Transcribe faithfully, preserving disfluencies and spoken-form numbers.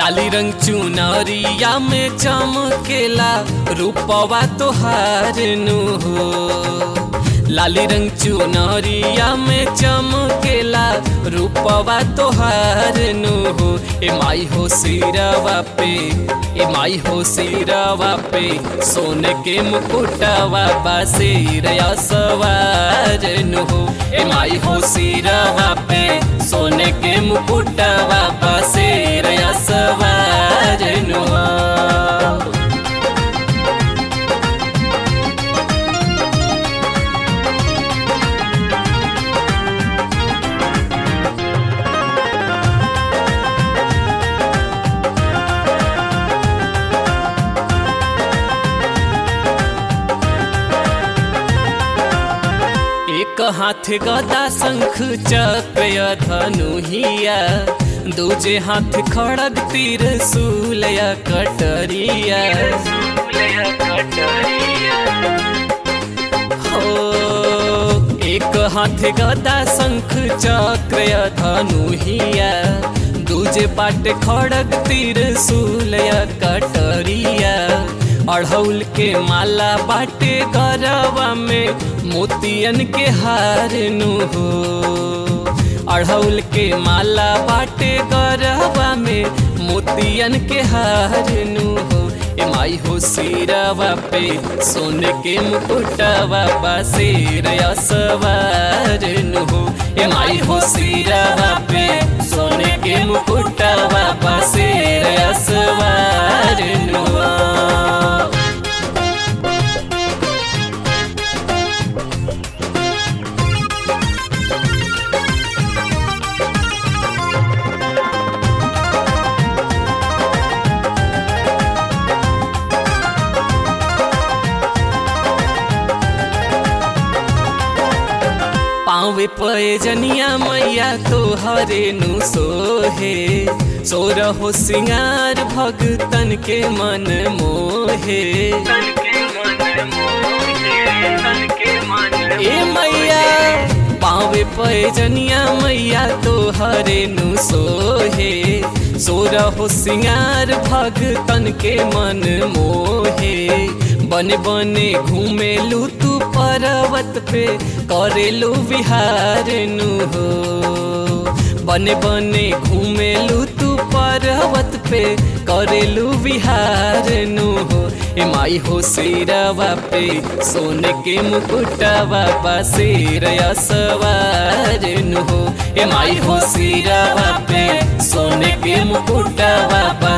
लाली रंग चुनरिया में चमकेला रूपवा तोहार नु हो। लाली रंग चुनरिया में चमकेला रूपवा तोहार नु हो। ए माई हो सिरवा पे, ए माई हो सिरवा पे सोने के मुकुटवा बासिरया सवार नु हो। ए माई हो सिरवा पे सोने के मुकुटवा बासिरया सवार नु हो। एक हाथ गदा शंख चक्र धनुहिया, दूजे हाथ खड़ग तीर सूलया कटरिया हो। एक हाथ गदा शंख चक्र धनुहिया, दूजे बाट खड़ग तीर सूलया कटरिया। अढ़ौल के माला बाटे गरवा में मोतियन के हार नु हो। अढ़ौल के माला बाटे गरवा में मोतियन के हार नु हो। ए माई हो सिरवा पे सोने के मुकुटवा बासिरया सवार नु हो। ए माई हो सिरवा पे सोने के मुकुटवा बासिरया सवार नु हो। पावे पैजनिया मैया तोहरे नु सोहे। सोर हो सिंगार भगतन के मन मोहे। ए मैया पावे पैजनिया मैया तोहरे नु सोहे। सोर हो सिंगार भगतन के मन मोहे। बने बने घूमेलू तू पर्वत पे करेलू विहार नु हो। बने बने घूमेलू तू पर्वत पे करेलू विहार नु हो। ए माई हो सिरवा पे सोने के मुकुटवा बासिरया सवार नु हो। ए माई हो सिरवा पे सोने के मुकुटवा